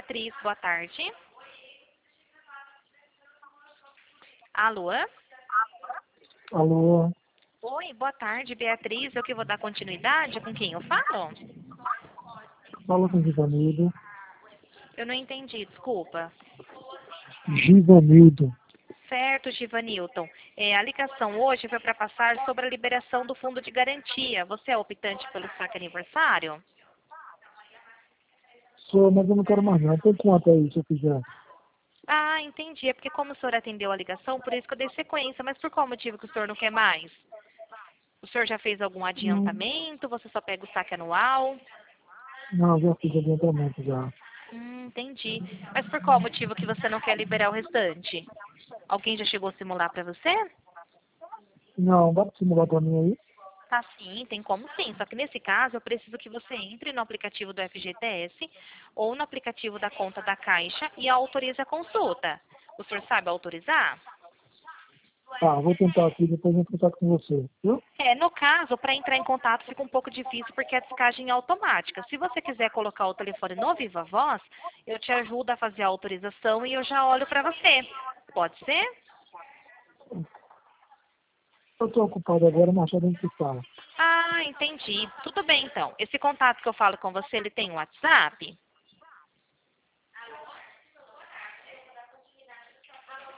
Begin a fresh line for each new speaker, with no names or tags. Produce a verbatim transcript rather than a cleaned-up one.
Beatriz, boa tarde. Alô?
Alô,
Oi, boa tarde, Beatriz. Eu que vou dar continuidade com quem eu falo?
fala com Givanildo.
Eu não entendi, desculpa.
Givanildo.
Certo, Givanilton. É, a ligação hoje foi para passar sobre a liberação do fundo de garantia. Você é optante pelo saque aniversário?
Sou, mas eu não quero mais não. Tem quanto aí, se eu quiser?
Ah, entendi. É porque como o senhor atendeu a ligação, por isso que eu dei sequência. Mas por qual motivo que o senhor não quer mais? O senhor já fez algum
Hum,
adiantamento? Você só pega o saque anual?
não, já fiz adiantamento já.
Hum, entendi. Mas por qual motivo que você não quer liberar o restante? Alguém já chegou a simular para você?
Não, dá pra simular pra mim aí?
Tá sim, tem como sim. Só que nesse caso eu preciso que você entre no aplicativo do F G T S ou no aplicativo da conta da Caixa e autorize a consulta. O senhor sabe autorizar?
Tá, vou tentar aqui, depois eu entro em contato com você, viu?
É, no caso, para entrar em contato fica um pouco difícil porque a descagem é automática. Se você quiser colocar o telefone no Viva Voz, eu te ajudo a fazer a autorização e eu já olho para você. Pode ser?
Eu tô ocupado agora, mas já a gente fala.
Ah, entendi. Tudo bem então. Esse contato que eu falo com você, ele tem um WhatsApp?